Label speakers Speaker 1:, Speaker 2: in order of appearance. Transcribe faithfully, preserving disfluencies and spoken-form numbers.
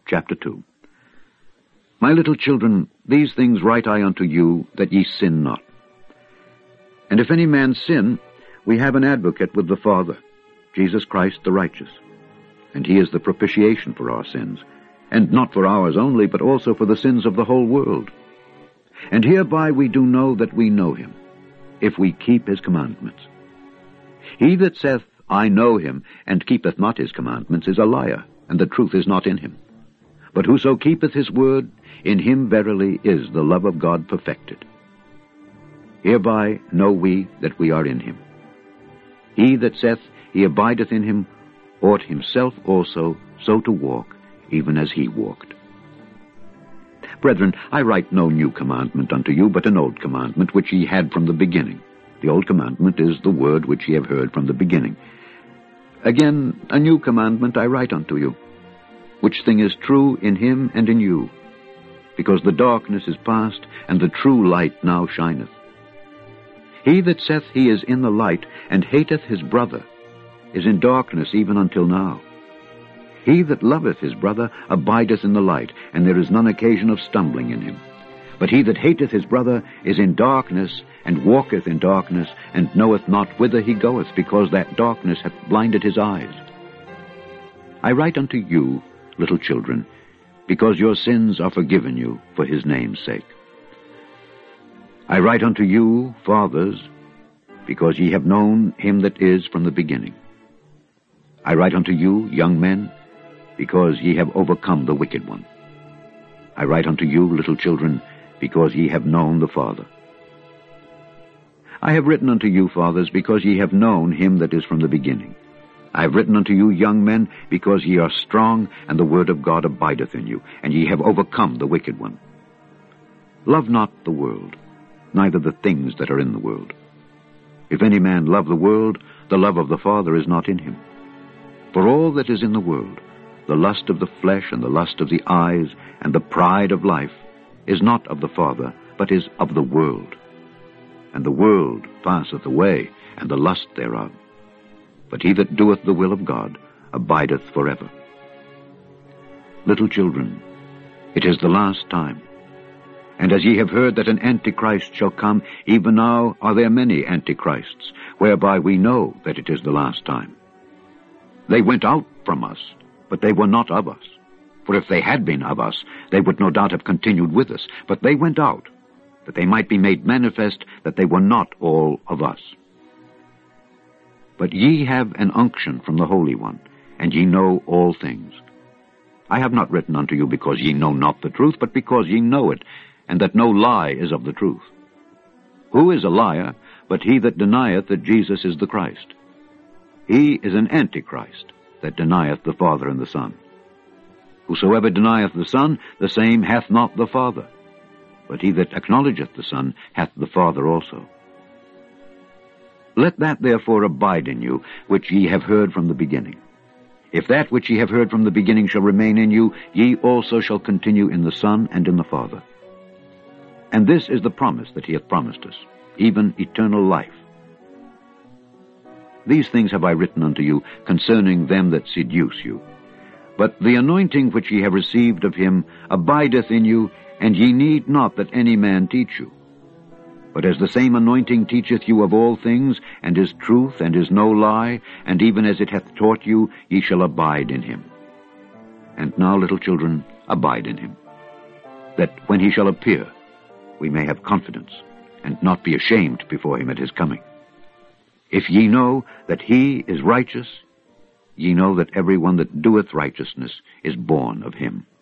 Speaker 1: chapter two. My little children, these things write I unto you, that ye sin not. And if any man sin, we have an advocate with the Father, Jesus Christ the righteous. And he is the propitiation for our sins, and not for ours only, but also for the sins of the whole world. And hereby we do know that we know him, if we keep his commandments. He that saith, I know him, and keepeth not his commandments, is a liar, and the truth is not in him. But whoso keepeth his word, in him verily is the love of God perfected. Hereby know we that we are in him. He that saith he abideth in him ought himself also so to walk, even as he walked. Brethren, I write no new commandment unto you, but an old commandment which ye had from the beginning. The old commandment is the word which ye have heard from the beginning. Again, a new commandment I write unto you, which thing is true in him and in you, because the darkness is past, and the true light now shineth. He that saith he is in the light, and hateth his brother, is in darkness even until now. He that loveth his brother abideth in the light, and there is none occasion of stumbling in him. But he that hateth his brother is in darkness, and walketh in darkness, and knoweth not whither he goeth, because that darkness hath blinded his eyes. I write unto you, little children, because your sins are forgiven you for his name's sake. I write unto you, fathers, because ye have known him that is from the beginning. I write unto you, young men, because ye have overcome the wicked one. I write unto you, little children, because ye have known the Father. I have written unto you, fathers, because ye have known him that is from the beginning. I have written unto you, young men, because ye are strong, and the word of God abideth in you, and ye have overcome the wicked one. Love not the world, neither the things that are in the world. If any man love the world, the love of the Father is not in him. For all that is in the world, the lust of the flesh, and the lust of the eyes, and the pride of life, is not of the Father, but is of the world. And the world passeth away, and the lust thereof. But he that doeth the will of God abideth forever. Little children, it is the last time. And as ye have heard that an Antichrist shall come, even now are there many Antichrists, whereby we know that it is the last time. They went out from us, but they were not of us. For if they had been of us, they would no doubt have continued with us. But they went out, that they might be made manifest that they were not all of us. But ye have an unction from the Holy One, and ye know all things. I have not written unto you because ye know not the truth, but because ye know it, and that no lie is of the truth. Who is a liar, but he that denieth that Jesus is the Christ? He is an Antichrist, that denieth the Father and the Son. Whosoever denieth the Son, the same hath not the Father. But he that acknowledgeth the Son hath the Father also. Let that therefore abide in you, which ye have heard from the beginning. If that which ye have heard from the beginning shall remain in you, ye also shall continue in the Son and in the Father. And this is the promise that he hath promised us, even eternal life. These things have I written unto you concerning them that seduce you. But the anointing which ye have received of him abideth in you, and ye need not that any man teach you. But as the same anointing teacheth you of all things, and is truth, and is no lie, and even as it hath taught you, ye shall abide in him. And now, little children, abide in him, that when he shall appear, we may have confidence, and not be ashamed before him at his coming. If ye know that he is righteous, ye know that every one that doeth righteousness is born of him.